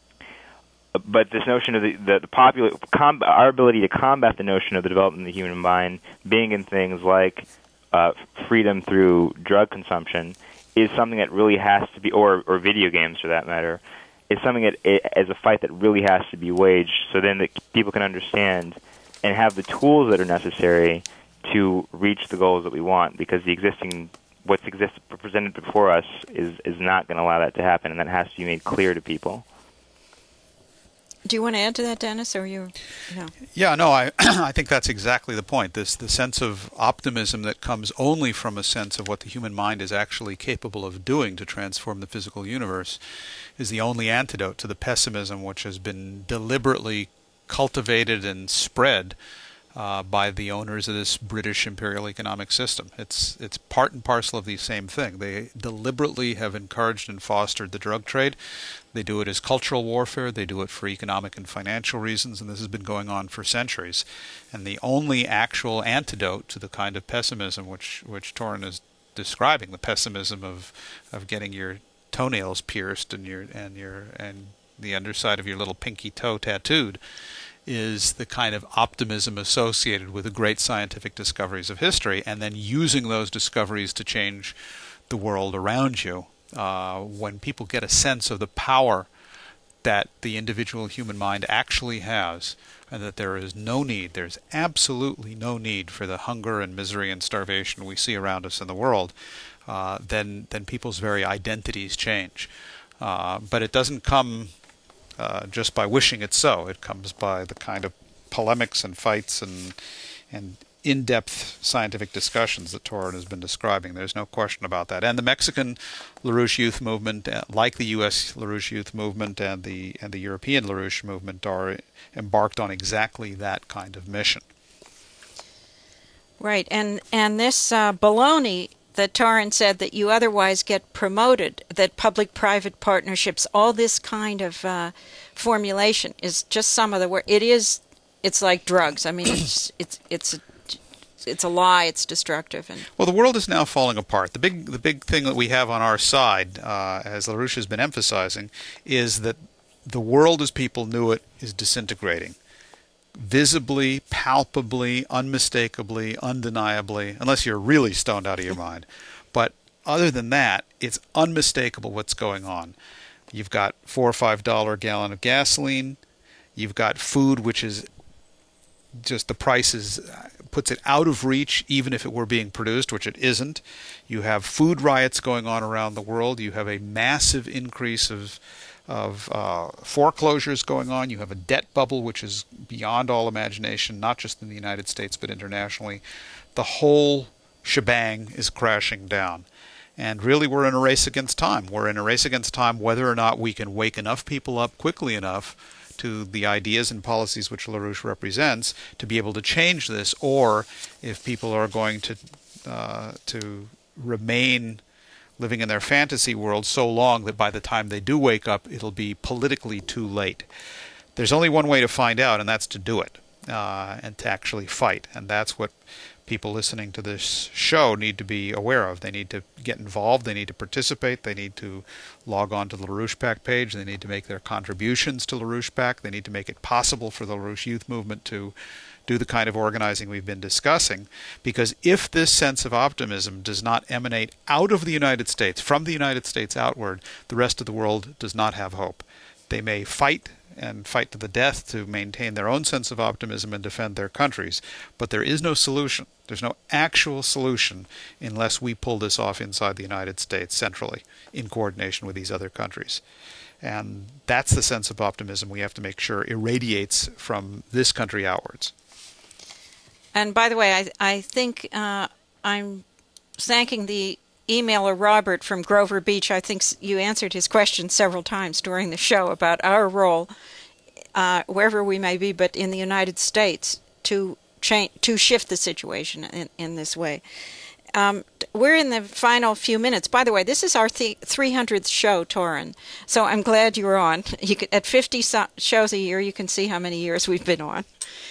But this notion of the, the, the popular, com, our ability to combat the notion of the development of the human mind being in things like uh, freedom through drug consumption is something that really has to be, or, or video games for that matter, is something that it, as a fight that really has to be waged, so then that people can understand and have the tools that are necessary to reach the goals that we want, because the existing, what's exists presented before us is, is not going to allow that to happen, and that has to be made clear to people. Do you want to add to that, Dennis, or you? No. Yeah, no, I I think that's exactly the point. This the sense of optimism that comes only from a sense of what the human mind is actually capable of doing to transform the physical universe is the only antidote to the pessimism which has been deliberately cultivated and spread Uh, by the owners of this British imperial economic system. It's it's part and parcel of the same thing. They deliberately have encouraged and fostered the drug trade. They do it as cultural warfare. They do it for economic and financial reasons, and this has been going on for centuries. And the only actual antidote to the kind of pessimism which which Torrin is describing, the pessimism of of getting your toenails pierced and your and your and the underside of your little pinky toe tattooed, is the kind of optimism associated with the great scientific discoveries of history, and then using those discoveries to change the world around you. Uh, when people get a sense of the power that the individual human mind actually has, and that there is no need, there's absolutely no need for the hunger and misery and starvation we see around us in the world, uh, then, then people's very identities change. Uh, but it doesn't come Uh, just by wishing it so. It comes by the kind of polemics and fights and and in-depth scientific discussions that Torrin has been describing. There's no question about that. And the Mexican LaRouche Youth Movement, uh, like the U S LaRouche Youth Movement and the and the European LaRouche Movement, are embarked on exactly that kind of mission. Right, and and this uh, baloney that Torrin said that you otherwise get promoted, that public-private partnerships, all this kind of uh, formulation is just some of the work. It is, it's like drugs. I mean, it's it's it's a, it's a lie, it's destructive. And well, the world is now falling apart. The big the big thing that we have on our side, uh, as LaRouche has been emphasizing, is that the world as people knew it is disintegrating. Visibly, palpably, unmistakably, undeniably, unless you're really stoned out of your mind. But other than that, it's unmistakable what's going on. You've got four or five dollar a gallon of gasoline. You've got food which is just the price is, puts it out of reach even if it were being produced, which it isn't. You have food riots going on around the world. You have a massive increase of of uh, foreclosures going on. You have a debt bubble which is beyond all imagination, not just in the United States but internationally. The whole shebang is crashing down. And really we're in a race against time. We're in a race against time whether or not we can wake enough people up quickly enough to the ideas and policies which LaRouche represents to be able to change this, or if people are going to uh, to remain living in their fantasy world so long that by the time they do wake up, it'll be politically too late. There's only one way to find out, and that's to do it, uh, and to actually fight. And that's what people listening to this show need to be aware of. They need to get involved. They need to participate. They need to log on to the LaRouche PAC page. They need to make their contributions to LaRouche PAC. They need to make it possible for the LaRouche Youth Movement to do the kind of organizing we've been discussing. Because if this sense of optimism does not emanate out of the United States, from the United States outward, the rest of the world does not have hope. They may fight and fight to the death to maintain their own sense of optimism and defend their countries. But there is no solution. There's no actual solution unless we pull this off inside the United States centrally in coordination with these other countries. And that's the sense of optimism we have to make sure irradiates from this country outwards. And by the way, I, I think uh, I'm thanking the emailer Robert from Grover Beach. I think you answered his question several times during the show about our role, uh, wherever we may be, but in the United States, to change, to shift the situation in, in this way. Um, we're in the final few minutes. By the way, this is our th- three hundredth show, Torrin. So I'm glad you're on. You could, at fifty so- shows a year, you can see how many years we've been on.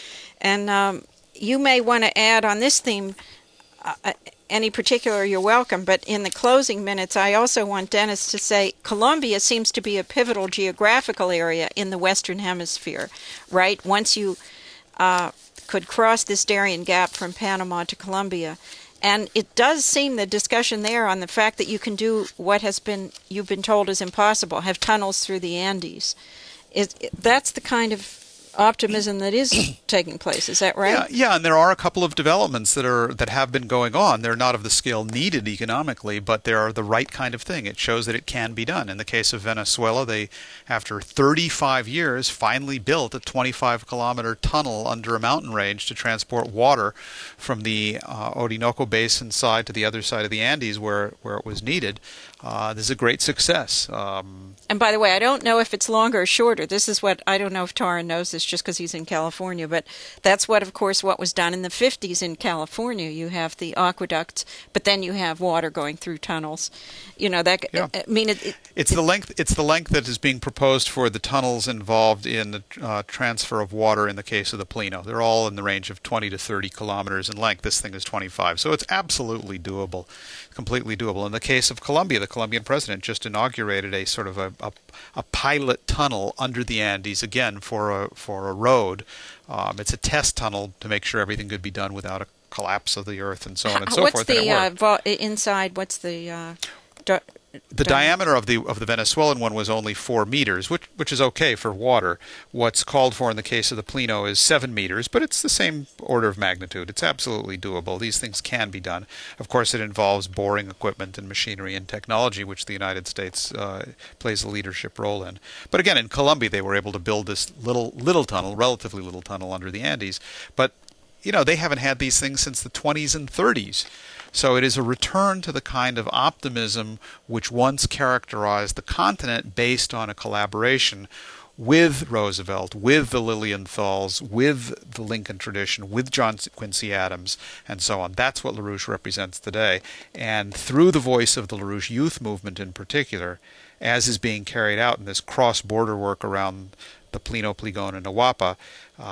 And um, you may want to add on this theme, uh, any particular, you're welcome, but in the closing minutes, I also want Dennis to say Colombia seems to be a pivotal geographical area in the Western Hemisphere, right? Once you uh, could cross this Darien Gap from Panama to Colombia. And it does seem the discussion there on the fact that you can do what has been you've been told is impossible, have tunnels through the Andes. Is, that's the kind of optimism that is taking place. Is that right? Yeah, yeah, and there are a couple of developments that are that have been going on. They're not of the scale needed economically, but they are the right kind of thing. It shows that it can be done. In the case of Venezuela, they, after thirty-five years, finally built a twenty-five kilometer tunnel under a mountain range to transport water from the uh, Orinoco Basin side to the other side of the Andes where, where it was needed. Uh, this is a great success. Um, and by the way, I don't know if it's longer or shorter. This is what, I don't know if Torrin knows this just because he's in California, but that's what, of course, what was done in the fifties in California. You have the aqueducts, but then you have water going through tunnels. You know, that, yeah. I mean, it, it, it's the length. It's the length that is being proposed for the tunnels involved in the uh, transfer of water. In the case of the Plino, they're all in the range of twenty to thirty kilometers in length. This thing is twenty-five, so it's absolutely doable, completely doable. In the case of Colombia, the Colombian president just inaugurated a sort of a, a, a pilot tunnel under the Andes, again for a for a road. Um, it's a test tunnel to make sure everything could be done without a collapse of the earth and so on and so what's forth. The, and it uh, worked. vo- inside, what's the... Uh, do- The Don't. diameter of the of the Venezuelan one was only four meters, which which is okay for water. What's called for in the case of the Plino is seven meters, but it's the same order of magnitude. It's absolutely doable. These things can be done. Of course, it involves boring equipment and machinery and technology, which the United States uh, plays a leadership role in. But again, in Colombia, they were able to build this little little tunnel, relatively little tunnel under the Andes. But you know, they haven't had these things since the twenties and thirties. So it is a return to the kind of optimism which once characterized the continent based on a collaboration with Roosevelt, with the Lilienthals, with the Lincoln tradition, with John Quincy Adams, and so on. That's what LaRouche represents today. And through the voice of the LaRouche Youth Movement in particular, as is being carried out in this cross-border work around the Plino, Pligon, and Nawapa, uh,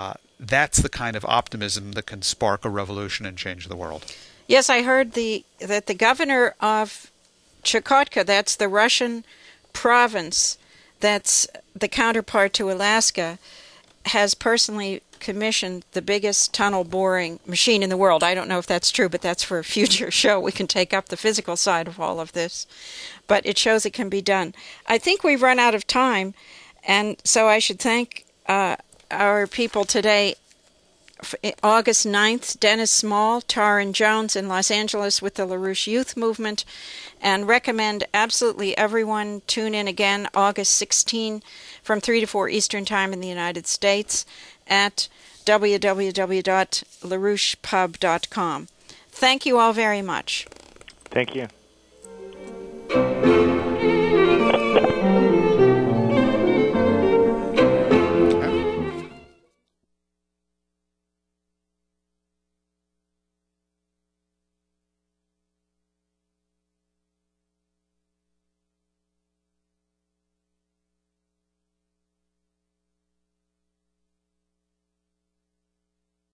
that's the kind of optimism that can spark a revolution and change the world. Yes, I heard the that the governor of Chukotka, that's the Russian province, that's the counterpart to Alaska, has personally commissioned the biggest tunnel boring machine in the world. I don't know if that's true, but that's for a future show. We can take up the physical side of all of this. But it shows it can be done. I think we've run out of time, and so I should thank uh, our people today. August ninth, Dennis Small, Taryn Jones in Los Angeles with the LaRouche Youth Movement, and recommend absolutely everyone tune in again August sixteenth from three to four Eastern Time in the United States at w w w dot larouche pub dot com. Thank you all very much. Thank you.